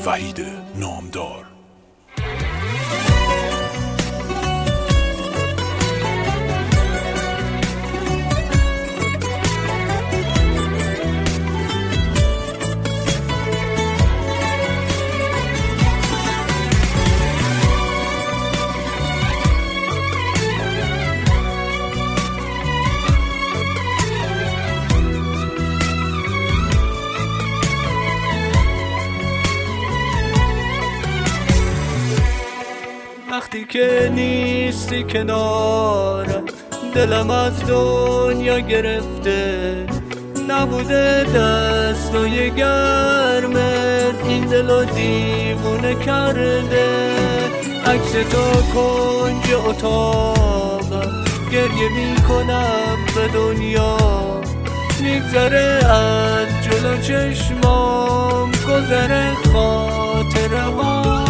وحید نامدار. وقتی که نیستی کنارم دلم از دنیا گرفته، نبوده دستای گرمت این دلو دیوونه کرده. عکس تو کنج اتاقم، گریه میکنم به دنیا، میگذره از جلو چشمام گذره خاطره ها.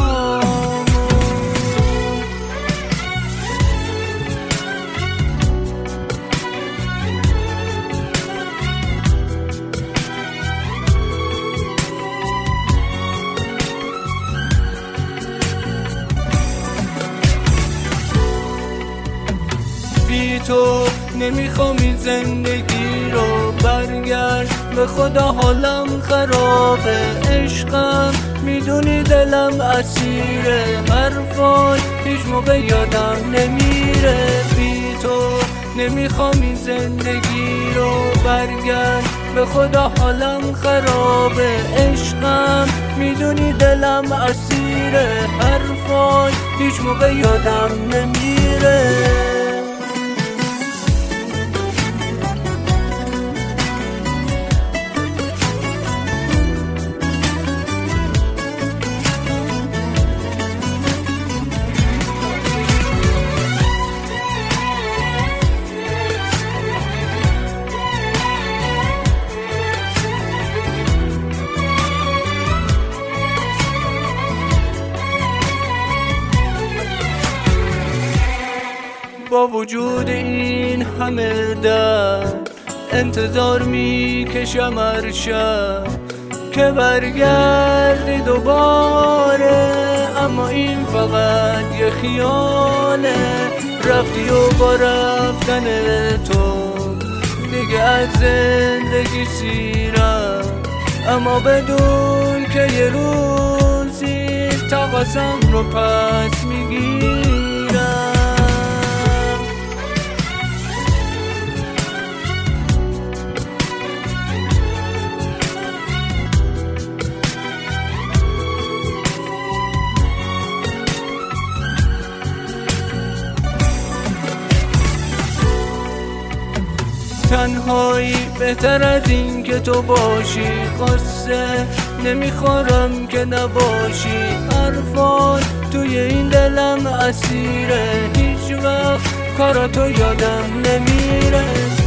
بی تو نمیخوام این زندگی رو، برگرد به خدا حالم خرابه. عشقم میدونی دلم اسیره، حرفات هیچ موقع یادم نمیره. بی تو نمیخوام این زندگی رو، برگرد به خدا حالم خرابه. عشقم میدونی دلم اسیره، حرفات هیچ موقع یادم نمیره. با وجود این همه درد انتظار میکشم هر شب که برگردی دوباره، اما این فقط یه خیاله. رفتی و با رفتن تو دیگه از زندگی سیرم، اما بدون که یه روزی طاقتم رو پس میگیرم. تنهایی بهتر از این که تو باشی، قصه نمیخورم که نباشی. حرفات توی این دلم اسیره، هیچ وقت کاراتو یادم نمیره.